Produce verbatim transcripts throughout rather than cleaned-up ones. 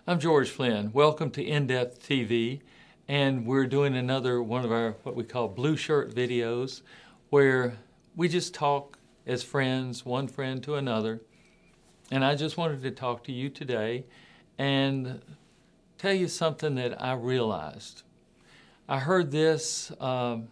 I'm George Flynn. Welcome to In-Depth T V, and we're doing another one of our what we call blue shirt videos, where we just talk as friends, one friend to another. And I just wanted to talk to you today and tell you something that I realized. I heard this, um,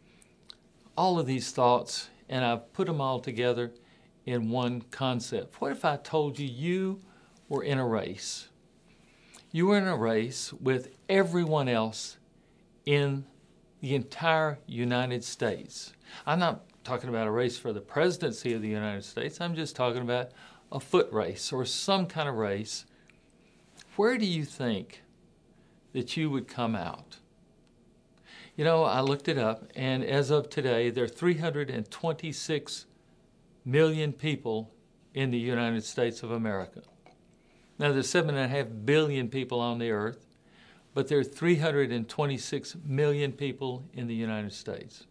all of these thoughts, and I've put them all together in one concept. What if I told you you were in a race? You were in a race with everyone else in the entire United States. I'm not talking about a race for the presidency of the United States. I'm just talking about a foot race or some kind of race. Where do you think that you would come out? You know, I looked it up, and as of today, there are three hundred twenty-six million people in the United States of America. Now, there's seven and a half billion people on the earth, but there are three hundred twenty-six million people in the United States.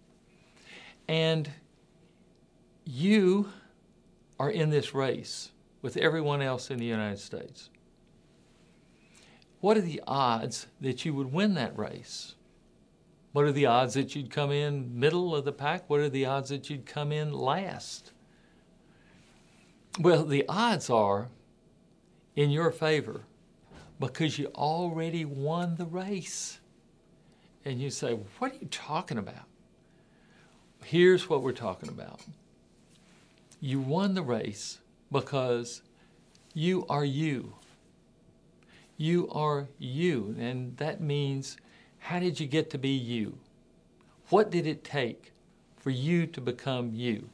And you are in this race with everyone else in the United States. What are the odds that you would win that race? What are the odds that you'd come in middle of the pack? What are the odds that you'd come in last? Well, the odds are in your favor because you already won the race. And you say, what are you talking about? Here's what we're talking about. You won the race because you are you. You are you. And that means, how did you get to be you? What did it take for you to become you?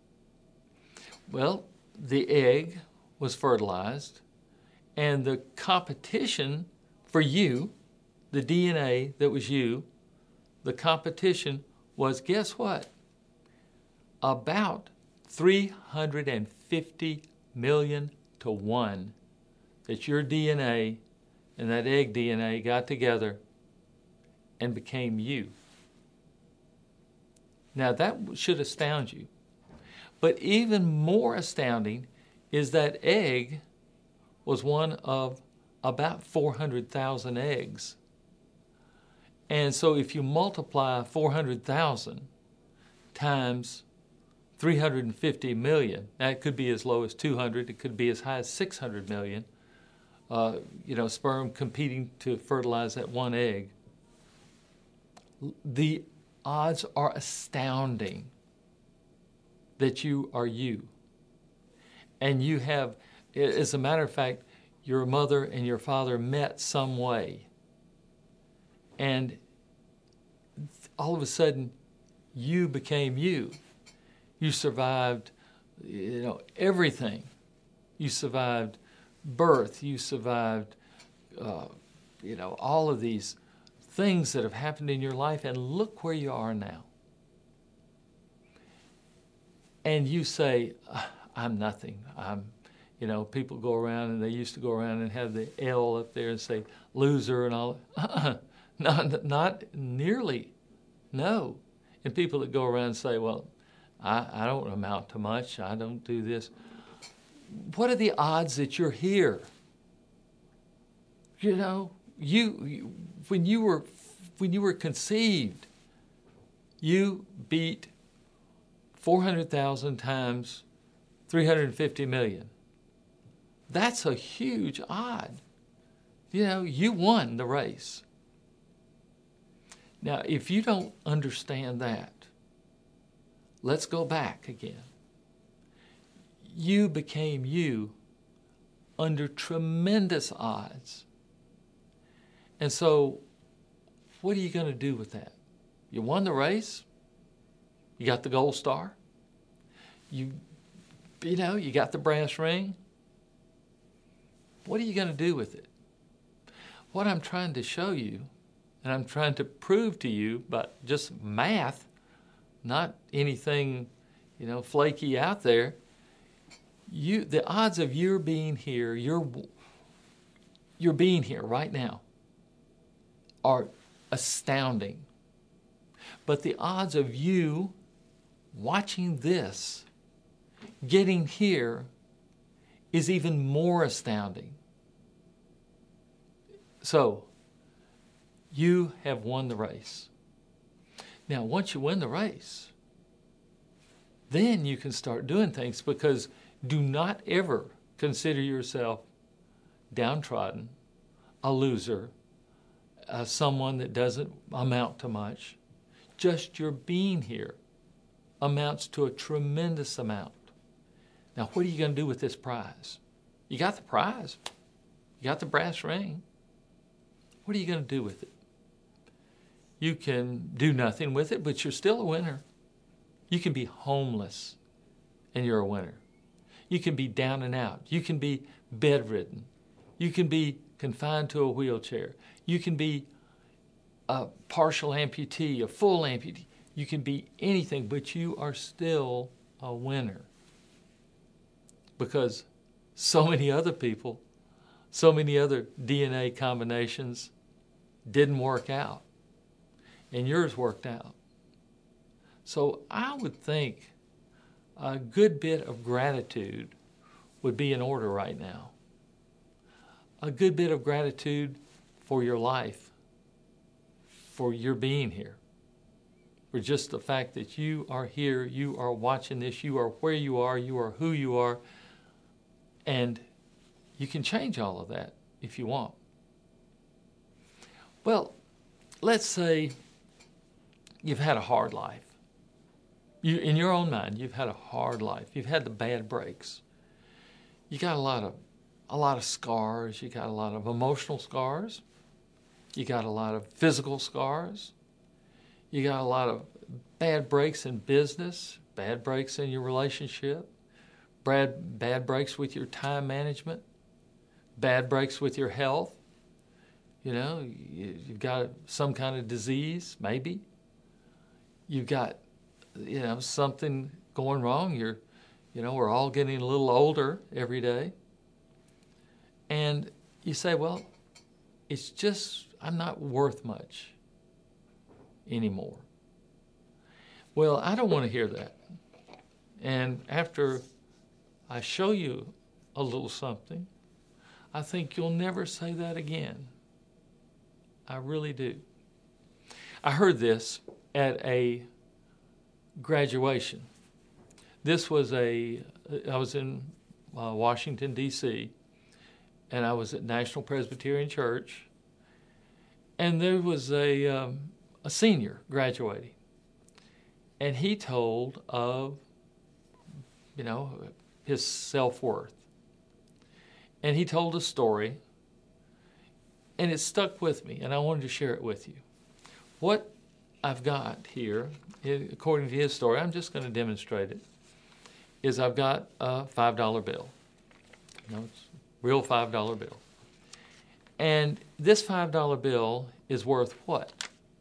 Well, the egg was fertilized, and the competition for you, the D N A that was you, the competition was, guess what? About three hundred fifty million to one that your D N A and that egg D N A got together and became you. Now that should astound you. But even more astounding is that egg was one of about four hundred thousand eggs. And so if you multiply four hundred thousand times three hundred fifty million, that could be as low as two hundred, it could be as high as six hundred million, uh, you know, sperm competing to fertilize that one egg. The odds are astounding that you are you. And you have, as a matter of fact, your mother and your father met some way. And all of a sudden, you became you. You survived, you know, everything. You survived birth. You survived, uh, you know, all of these things that have happened in your life. And look where you are now. And you say, I'm nothing. I'm, you know, people go around, and they used to go around and have the L up there and say loser and all. Uh-uh. Not, not nearly. No. And people that go around and say, well, I, I don't amount to much. I don't do this. What are the odds that you're here? You know, you, you when you were when you were conceived, you beat four hundred thousand times three hundred fifty million. That's a huge odd. You know, you won the race. Now, if you don't understand that, let's go back again. You became you under tremendous odds. And so, what are you going to do with that? You won the race. You got the gold star. You, you know, you got the brass ring. What are you going to do with it? What I'm trying to show you, and I'm trying to prove to you, but just math, not anything, you know, flaky out there. You, the odds of your being here, your, your being here right now, are astounding. But the odds of you watching this, getting here, is even more astounding. So, you have won the race. Now, once you win the race, then you can start doing things, because do not ever consider yourself downtrodden, a loser, uh, someone that doesn't amount to much. Just your being here amounts to a tremendous amount. Now, what are you going to do with this prize? You got the prize. You got the brass ring. What are you going to do with it? You can do nothing with it, but you're still a winner. You can be homeless, and you're a winner. You can be down and out. You can be bedridden. You can be confined to a wheelchair. You can be a partial amputee, a full amputee. You can be anything, but you are still a winner. Because so many other people, so many other D N A combinations didn't work out, and yours worked out. So I would think a good bit of gratitude would be in order right now. A good bit of gratitude for your life, for your being here, for just the fact that you are here, you are watching this, you are where you are, you are who you are, and you can change all of that if you want. Well, let's say you've had a hard life. You, in your own mind, you've had a hard life. You've had the bad breaks. You got a lot of, a lot of scars. You got a lot of emotional scars. You got a lot of physical scars. You got a lot of bad breaks in business, bad breaks in your relationship, bad, bad breaks with your time management, bad breaks with your health. You know, you, you've got some kind of disease, maybe. You've got, you know, something going wrong. You're, you know, we're all getting a little older every day. And you say, well, it's just, I'm not worth much anymore. Well, I don't want to hear that. And after I show you a little something, I think you'll never say that again. I really do. I heard this at a graduation. This was a, I was in uh, Washington, D C, and I was at National Presbyterian Church, and there was a, um, a senior graduating, and he told of, you know, his self-worth. And he told a story, and it stuck with me, and I wanted to share it with you. What I've got here, according to his story, I'm just going to demonstrate it, is I've got a five dollar bill. You know, it's a real five dollar bill. And this five dollar bill is worth what?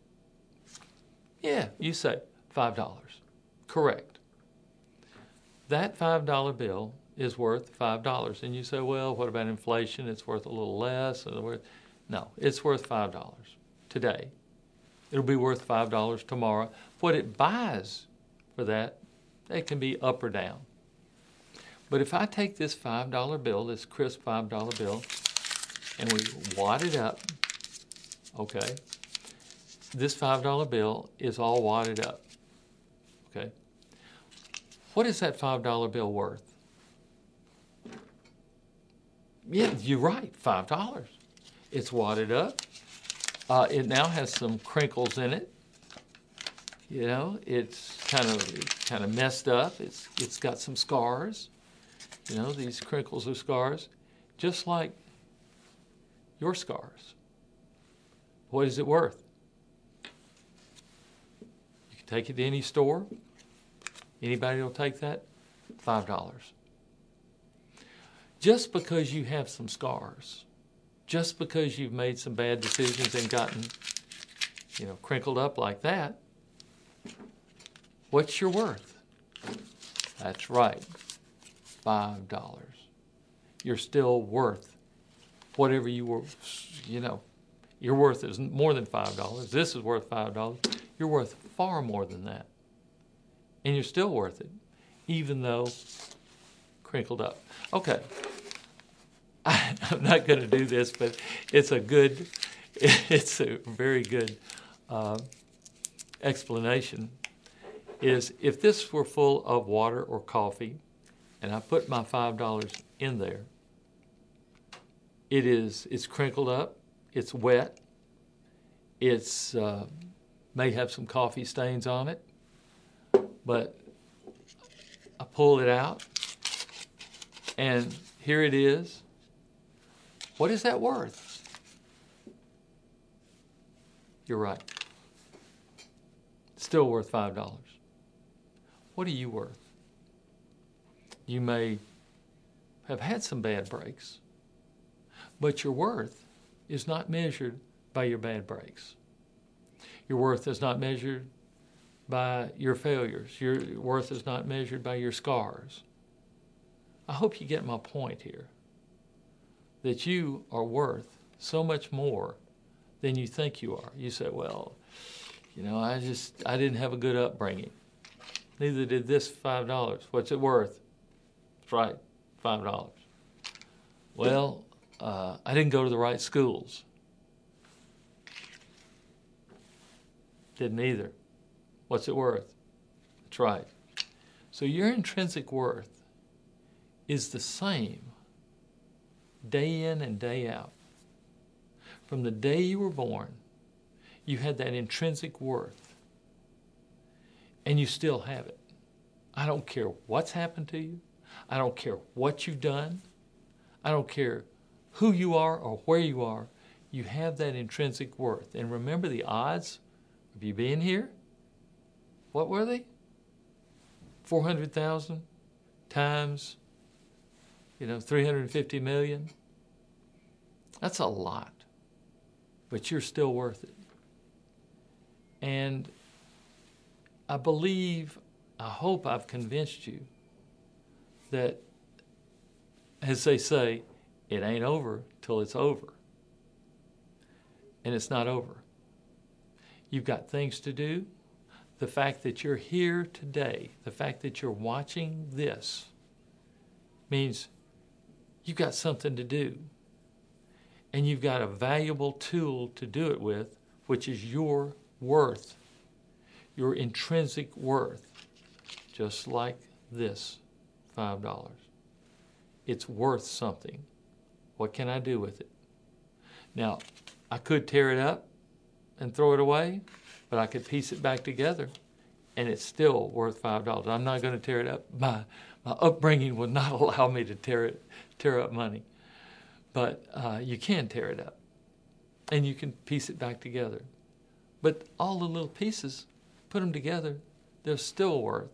Yeah, you say five dollars. Correct. That five dollar bill is worth five dollars. And you say, well, what about inflation? It's worth a little less. No, it's worth five dollars today. It'll be worth five dollars tomorrow. What it buys for that, it can be up or down. But if I take this five dollar bill, this crisp five dollar bill, and we wad it up, okay, this five dollar bill is all wadded up, okay? What is that five dollar bill worth? Yeah, you're right, five dollars. It's wadded up. Uh, it now has some crinkles in it. You know, it's kind of kind of messed up. It's it's got some scars. You know, these crinkles are scars, just like your scars. What is it worth? You can take it to any store. Anybody will take that? Five dollars. Just because you have some scars, just because you've made some bad decisions and gotten, you know, crinkled up like that, what's your worth? That's right, five dollars. You're still worth whatever you were, you know, your worth is more than five dollars. This is worth five dollars. You're worth far more than that. And you're still worth it, even though crinkled up. Okay. I, I'm not going to do this, but it's a good, it's a very good uh, explanation, is if this were full of water or coffee, and I put my five dollars in there, it is, it's crinkled up, it's wet, it's uh, may have some coffee stains on it, but I pull it out, and here it is. What is that worth? You're right. It's still worth five dollars. What are you worth? You may have had some bad breaks, but your worth is not measured by your bad breaks. Your worth is not measured by your failures. Your worth is not measured by your scars. I hope you get my point here, that you are worth so much more than you think you are. You say, well, you know, I just, I didn't have a good upbringing. Neither did this five dollars. What's it worth? That's right, five dollars. Well, uh, I didn't go to the right schools. Didn't either. What's it worth? That's right. So your intrinsic worth is the same day in and day out. From the day you were born, you had that intrinsic worth, and you still have it. I don't care what's happened to you. I don't care what you've done. I don't care who you are or where you are. You have that intrinsic worth. And remember the odds of you being here? What were they? four hundred thousand times, you know, three hundred fifty million. That's a lot, but you're still worth it. And I believe, I hope I've convinced you that, as they say, it ain't over till it's over. And it's not over. You've got things to do. The fact that you're here today, the fact that you're watching this, means you've got something to do. And you've got a valuable tool to do it with, which is your worth, your intrinsic worth, just like this five dollars. It's worth something. What can I do with it? Now, I could tear it up and throw it away, but I could piece it back together, and it's still worth five dollars. I'm not going to tear it up. My, my upbringing would not allow me to tear it, tear up money. But uh, you can tear it up, and you can piece it back together. But all the little pieces, put them together, they're still worth.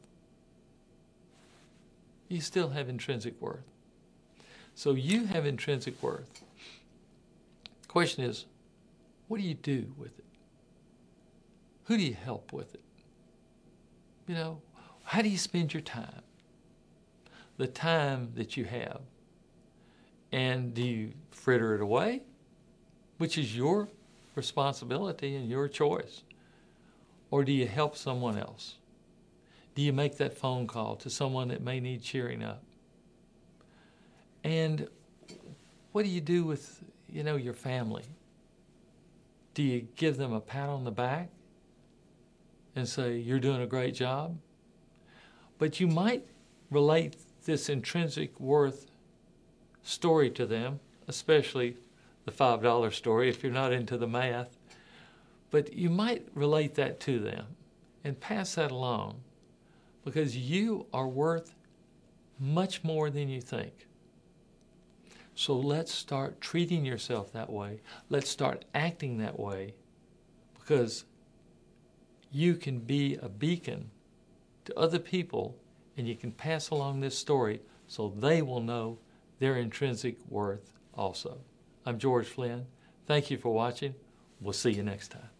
You still have intrinsic worth. So you have intrinsic worth. The question is, what do you do with it? Who do you help with it? You know, how do you spend your time? The time that you have. And do you fritter it away? Which is your responsibility and your choice. Or do you help someone else? Do you make that phone call to someone that may need cheering up? And what do you do with, you know, your family? Do you give them a pat on the back and say, you're doing a great job? But you might relate this intrinsic worth story to them, especially the five dollar story if you're not into the math. But you might relate that to them and pass that along, because you are worth much more than you think. So let's start treating yourself that way. Let's start acting that way, because you can be a beacon to other people, and you can pass along this story so they will know their intrinsic worth also. I'm George Flynn. Thank you for watching. We'll see you next time.